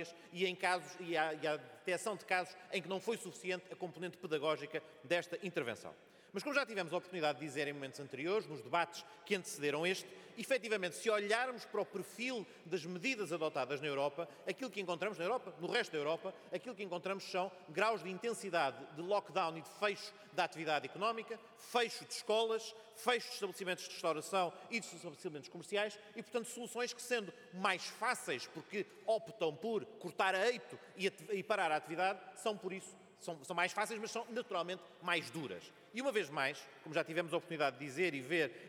várias e à detecção de casos em que não foi suficiente a componente pedagógica desta intervenção. Mas como já tivemos a oportunidade de dizer em momentos anteriores, nos debates que antecederam este, efetivamente, se olharmos para o perfil das medidas adotadas na Europa, aquilo que encontramos na Europa, no resto da Europa, aquilo que encontramos são graus de intensidade de lockdown e de fecho da atividade económica, fecho de escolas, fecho de estabelecimentos de restauração e de estabelecimentos comerciais e, portanto, soluções que, sendo mais fáceis porque optam por cortar a eito e parar a atividade, são por isso são mais fáceis, mas são naturalmente mais duras. E uma vez mais, como já tivemos a oportunidade de dizer e ver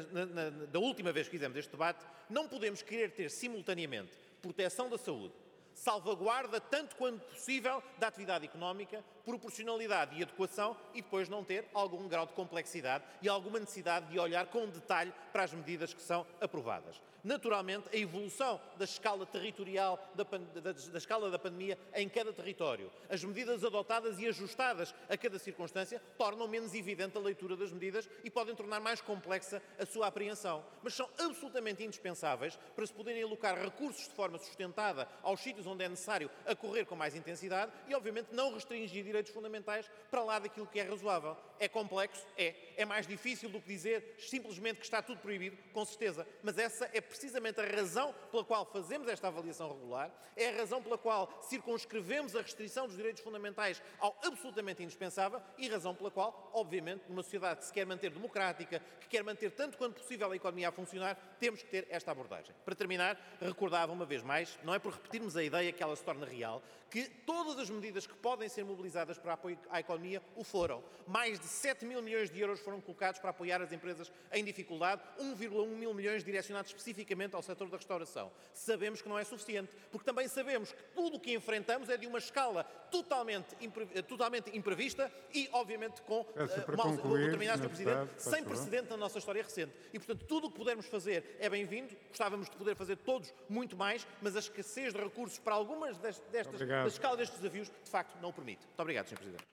da última vez que fizemos este debate, não podemos querer ter simultaneamente proteção da saúde, salvaguarda tanto quanto possível da atividade económica, proporcionalidade e adequação e depois não ter algum grau de complexidade e alguma necessidade de olhar com detalhe para as medidas que são aprovadas. Naturalmente, a evolução da escala territorial da escala da pandemia em cada território, as medidas adotadas e ajustadas a cada circunstância, tornam menos evidente a leitura das medidas e podem tornar mais complexa a sua apreensão. Mas são absolutamente indispensáveis para se poderem alocar recursos de forma sustentada aos sítios onde é necessário acorrer com mais intensidade e, obviamente, não restringir direitos fundamentais para lá daquilo que é razoável. É complexo? É mais difícil do que dizer simplesmente que está tudo proibido, com certeza. Mas essa é precisamente a razão pela qual fazemos esta avaliação regular, é a razão pela qual circunscrevemos a restrição dos direitos fundamentais ao absolutamente indispensável e a razão pela qual, obviamente, numa sociedade que se quer manter democrática, que quer manter tanto quanto possível a economia a funcionar, temos que ter esta abordagem. Para terminar, recordava uma vez mais, não é por repetirmos a ideia que ela se torna real, que todas as medidas que podem ser mobilizadas para apoio à economia o foram. Mais de 7 mil milhões de euros foram colocados para apoiar as empresas em dificuldade, 1,1 mil milhões direcionados especificamente ao setor da restauração. Sabemos que não é suficiente, porque também sabemos que tudo o que enfrentamos é de uma escala totalmente imprevista e, obviamente, vou terminar, Sr. Presidente, sem precedente na nossa história recente. E, portanto, tudo o que pudermos fazer é bem-vindo, gostávamos de poder fazer todos muito mais, mas a escassez de recursos para algumas da escala destes desafios, de facto, não o permite. Muito obrigado, Sr. Presidente.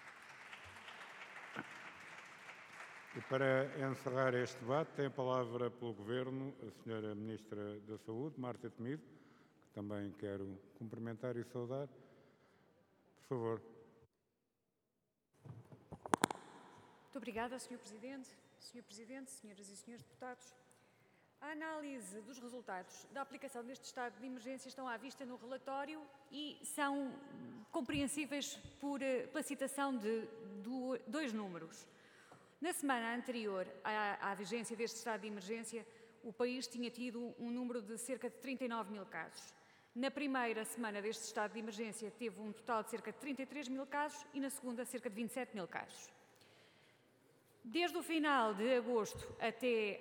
E para encerrar este debate, tem a palavra pelo Governo a Sra. Ministra da Saúde, Marta Temido, que também quero cumprimentar e saudar. Por favor. Muito obrigada, Sr. Presidente. Sr. Presidente, senhoras e senhores deputados, a análise dos resultados da aplicação deste estado de emergência estão à vista no relatório e são compreensíveis pela citação de dois números. Na semana anterior à vigência deste estado de emergência, o país tinha tido um número de cerca de 39 mil casos. Na primeira semana deste estado de emergência teve um total de cerca de 33 mil casos e na segunda cerca de 27 mil casos. Desde o final de agosto até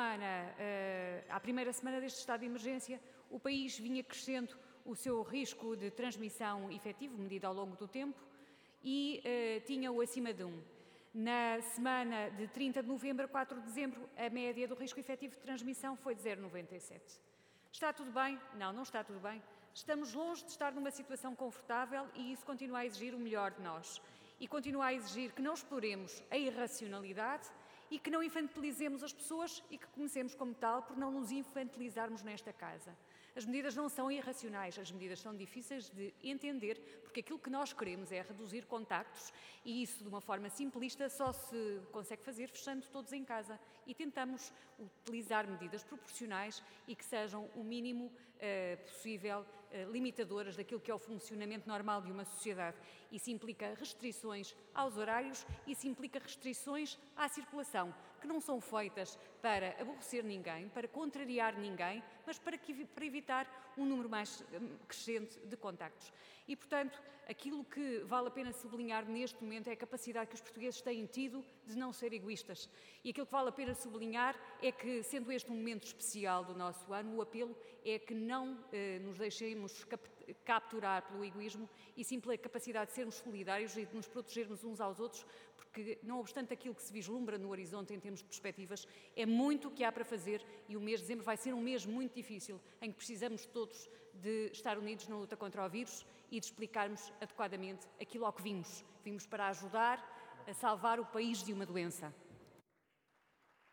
à primeira semana deste estado de emergência, o país vinha crescendo o seu risco de transmissão efetivo, medido ao longo do tempo, e tinha-o acima de 1. Na semana de 30 de novembro a 4 de dezembro, a média do risco efetivo de transmissão foi de 0,97. Está tudo bem? Não, não está tudo bem. Estamos longe de estar numa situação confortável e isso continua a exigir o melhor de nós. E continua a exigir que não exploremos a irracionalidade e que não infantilizemos as pessoas e que comecemos como tal por não nos infantilizarmos nesta casa. As medidas não são irracionais, as medidas são difíceis de entender, porque aquilo que nós queremos é reduzir contactos e isso, de uma forma simplista, só se consegue fazer fechando todos em casa. E tentamos utilizar medidas proporcionais e que sejam o mínimo possível limitadoras daquilo que é o funcionamento normal de uma sociedade. Isso implica restrições aos horários, isso implica restrições à circulação, que não são feitas para aborrecer ninguém, para contrariar ninguém, mas para evitar um número mais crescente de contactos. E, portanto, aquilo que vale a pena sublinhar neste momento é a capacidade que os portugueses têm tido de não ser egoístas. E aquilo que vale a pena sublinhar é que, sendo este um momento especial do nosso ano, o apelo é que não nos deixemos capturar pelo egoísmo e sim pela capacidade de sermos solidários e de nos protegermos uns aos outros, porque, não obstante aquilo que se vislumbra no horizonte em termos de perspectivas, é muito o que há para fazer e o mês de dezembro vai ser um mês muito difícil, em que precisamos todos de estar unidos na luta contra o vírus e de explicarmos adequadamente aquilo ao que vimos. Vimos para ajudar a salvar o país de uma doença.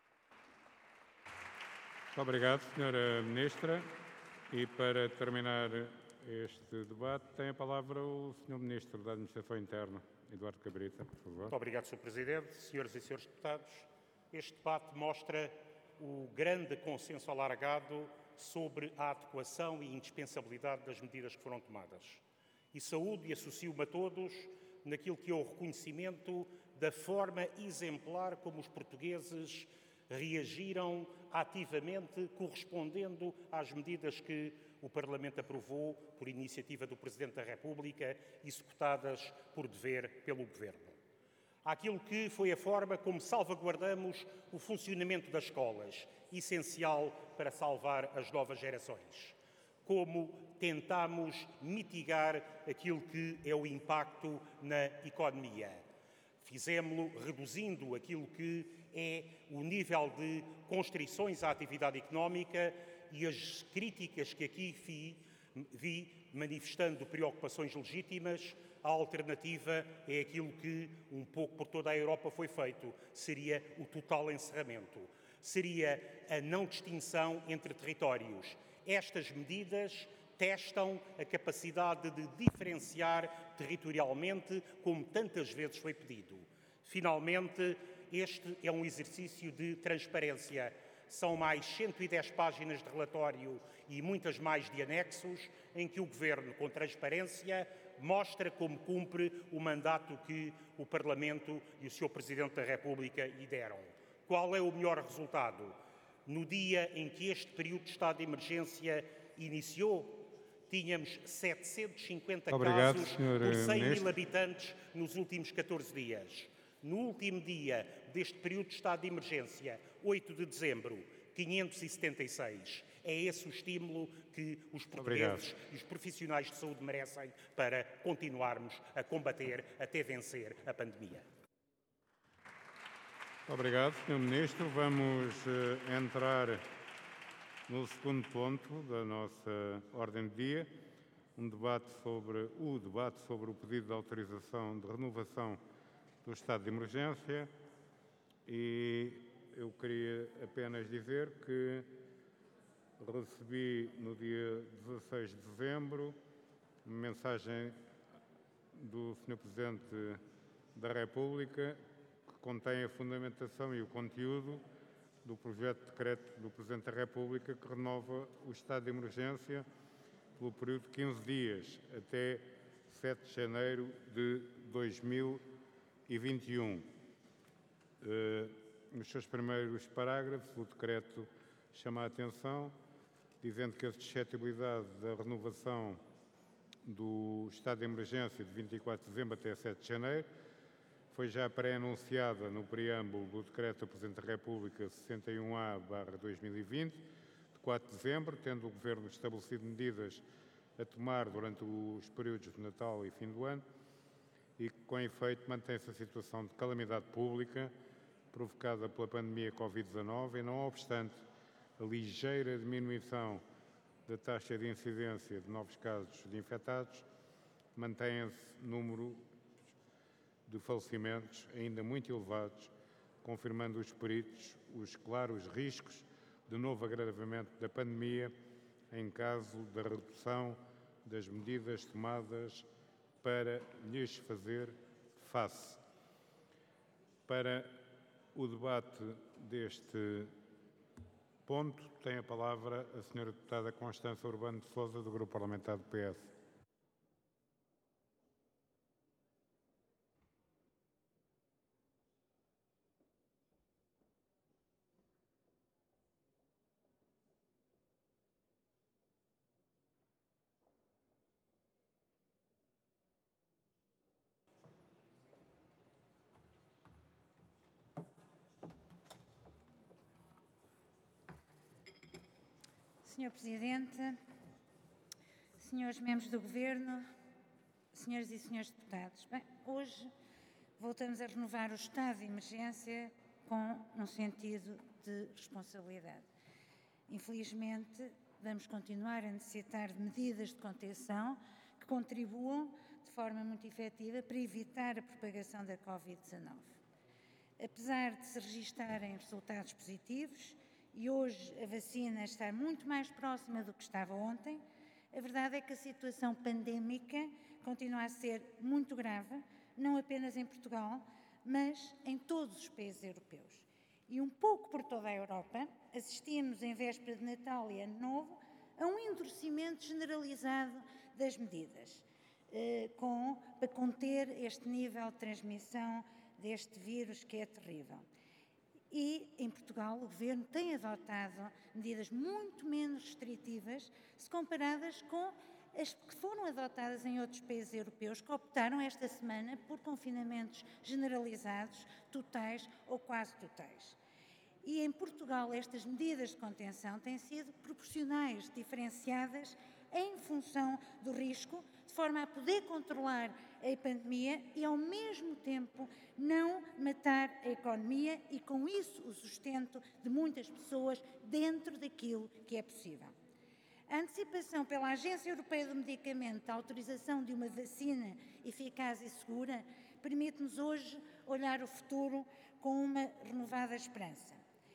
Muito obrigado, Sra. Ministra. E para terminar este debate. Tem a palavra o Sr. Ministro da Administração Interna, Eduardo Cabrita, por favor. Muito obrigado, Sr. Presidente. Senhoras e Senhores Deputados, este debate mostra o grande consenso alargado sobre a adequação e indispensabilidade das medidas que foram tomadas. E saúdo e associo-me a todos naquilo que é o reconhecimento da forma exemplar como os portugueses reagiram ativamente, correspondendo às medidas que o Parlamento aprovou por iniciativa do Presidente da República, executadas por dever pelo Governo. Àquilo que foi a forma como salvaguardamos o funcionamento das escolas, essencial para salvar as novas gerações. Como tentamos mitigar aquilo que é o impacto na economia. Fizemo-lo reduzindo aquilo que é o nível de constrições à atividade económica e as críticas que aqui vi manifestando preocupações legítimas. A alternativa é aquilo que, um pouco por toda a Europa, foi feito. Seria o total encerramento. Seria a não distinção entre territórios. Estas medidas testam a capacidade de diferenciar territorialmente, como tantas vezes foi pedido. Finalmente, este é um exercício de transparência. São mais 110 páginas de relatório e muitas mais de anexos, em que o Governo, com transparência, mostra como cumpre o mandato que o Parlamento e o Sr. Presidente da República lhe deram. Qual é o melhor resultado? No dia em que este período de estado de emergência iniciou, tínhamos 750 casos por 100 mil habitantes nos últimos 14 dias. No último dia deste período de estado de emergência, 8 de dezembro, 576. É esse o estímulo que os portugueses e os profissionais de saúde merecem para continuarmos a combater até vencer a pandemia. Obrigado, Sr. Ministro. Vamos entrar no segundo ponto da nossa ordem de dia, o debate sobre o pedido de autorização de renovação do estado de emergência. E eu queria apenas dizer que recebi no dia 16 de dezembro uma mensagem do Sr. Presidente da República que contém a fundamentação e o conteúdo do projeto de decreto do Presidente da República que renova o estado de emergência pelo período de 15 dias até 7 de janeiro de 2021. Nos seus primeiros parágrafos, o decreto chama a atenção, dizendo que a suscetibilidade da renovação do estado de emergência de 24 de dezembro até 7 de janeiro foi já pré-anunciada no preâmbulo do decreto do Presidente da República 61A/2020, de 4 de dezembro, tendo o Governo estabelecido medidas a tomar durante os períodos de Natal e fim do ano, e que, com efeito, mantém-se a situação de calamidade pública provocada pela pandemia Covid-19 e, não obstante a ligeira diminuição da taxa de incidência de novos casos de infectados, mantém-se número de falecimentos ainda muito elevados, confirmando os peritos os claros riscos de novo agravamento da pandemia em caso da redução das medidas tomadas para lhes fazer face. Para o debate deste ponto, tem a palavra a Sra. Deputada Constança Urbano de Sousa, do Grupo Parlamentar do PS. Senhor Presidente, senhores membros do Governo, senhoras e senhores deputados, bem, hoje voltamos a renovar o estado de emergência com um sentido de responsabilidade. Infelizmente, vamos continuar a necessitar de medidas de contenção que contribuam de forma muito efetiva para evitar a propagação da Covid-19. Apesar de se registarem resultados positivos, e hoje a vacina está muito mais próxima do que estava ontem, A verdade é que a situação pandémica continua a ser muito grave, não apenas em Portugal, mas em todos os países europeus. E um pouco por toda a Europa, assistimos em véspera de Natal e Ano Novo a um endurecimento generalizado das medidas para conter este nível de transmissão deste vírus que é terrível. E, em Portugal, o Governo tem adotado medidas muito menos restritivas se comparadas com as que foram adotadas em outros países europeus que optaram esta semana por confinamentos generalizados, totais ou quase totais. E em Portugal estas medidas de contenção têm sido proporcionais, diferenciadas em função do risco, de forma a poder controlar a pandemia e, ao mesmo tempo, não matar a economia e, com isso, o sustento de muitas pessoas dentro daquilo que é possível. A antecipação pela Agência Europeia do Medicamento da autorização de uma vacina eficaz e segura permite-nos hoje olhar o futuro com uma renovada esperança.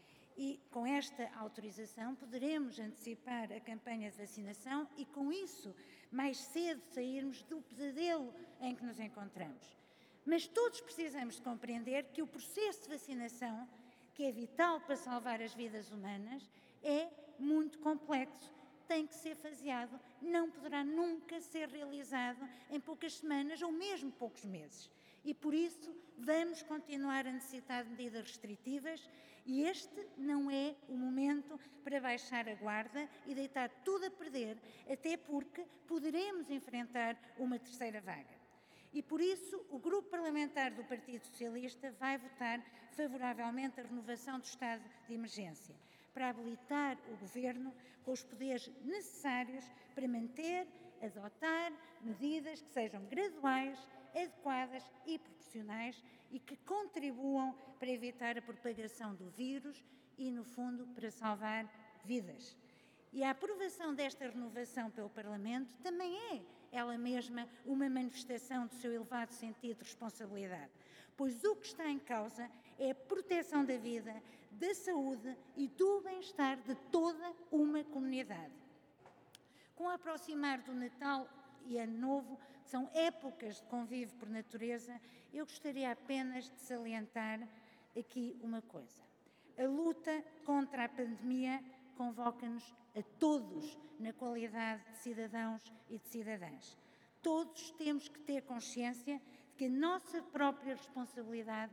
E com esta autorização poderemos antecipar a campanha de vacinação e, com isso, mais cedo sairmos do pesadelo em que nos encontramos. Mas todos precisamos de compreender que o processo de vacinação, que é vital para salvar as vidas humanas, é muito complexo. Tem que ser faseado, não poderá nunca ser realizado em poucas semanas ou mesmo poucos meses. E, por isso, vamos continuar a necessitar de medidas restritivas e este não é o momento para baixar a guarda e deitar tudo a perder, até porque poderemos enfrentar uma terceira vaga. E, por isso, o Grupo Parlamentar do Partido Socialista vai votar favoravelmente a renovação do estado de emergência, para habilitar o Governo com os poderes necessários para manter, adotar medidas que sejam graduais, adequadas e proporcionais e que contribuam para evitar a propagação do vírus e, no fundo, para salvar vidas. E a aprovação desta renovação pelo Parlamento também é, ela mesma, uma manifestação do seu elevado sentido de responsabilidade, pois o que está em causa é a proteção da vida, da saúde e do bem-estar de toda uma comunidade. Com o aproximar do Natal e Ano Novo, que são épocas de convívio por natureza, eu gostaria apenas de salientar aqui uma coisa. A luta contra a pandemia convoca-nos a todos na qualidade de cidadãos e de cidadãs. Todos temos que ter consciência de que é nossa própria responsabilidade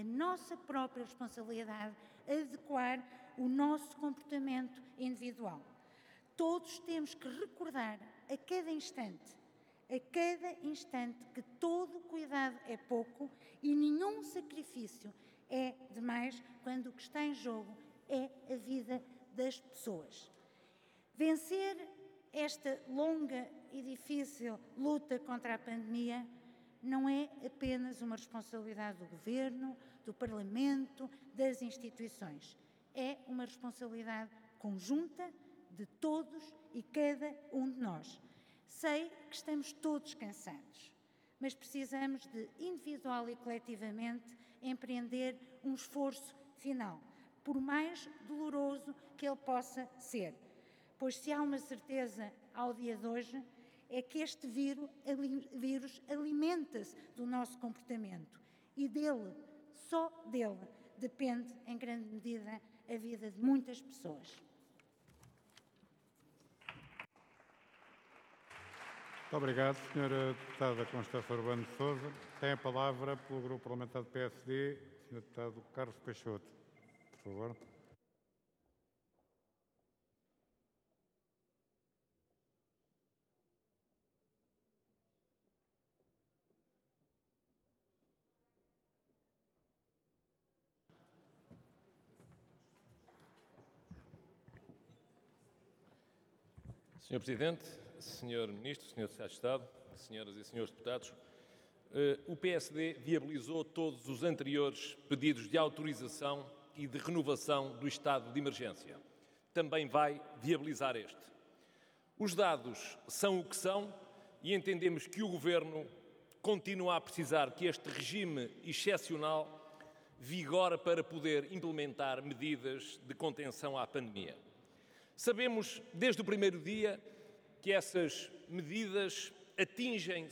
adequar o nosso comportamento individual. Todos temos que recordar a cada instante que todo cuidado é pouco e nenhum sacrifício é demais quando o que está em jogo é a vida das pessoas. Vencer esta longa e difícil luta contra a pandemia não é apenas uma responsabilidade do Governo, do Parlamento, das instituições. É uma responsabilidade conjunta de todos e cada um de nós. Sei que estamos todos cansados, mas precisamos de, individual e coletivamente, empreender um esforço final, por mais doloroso que ele possa ser. Pois se há uma certeza ao dia de hoje, é que este vírus alimenta-se do nosso comportamento e dele, só dele, depende em grande medida a vida de muitas pessoas. Muito obrigado, Sra. Deputada Constança Urbano de Sousa. Tem a palavra pelo Grupo Parlamentar do PSD, Sr. Deputado Carlos Peixoto. Por favor. Sr. Presidente, Sr. Ministro, Sr. Secretário de Estado, Senhoras e Senhores Deputados, o PSD viabilizou todos os anteriores pedidos de autorização e de renovação do estado de emergência. Também vai viabilizar este. Os dados são o que são e entendemos que o Governo continua a precisar que este regime excepcional vigore para poder implementar medidas de contenção à pandemia. Sabemos, desde o primeiro dia, que essas medidas atingem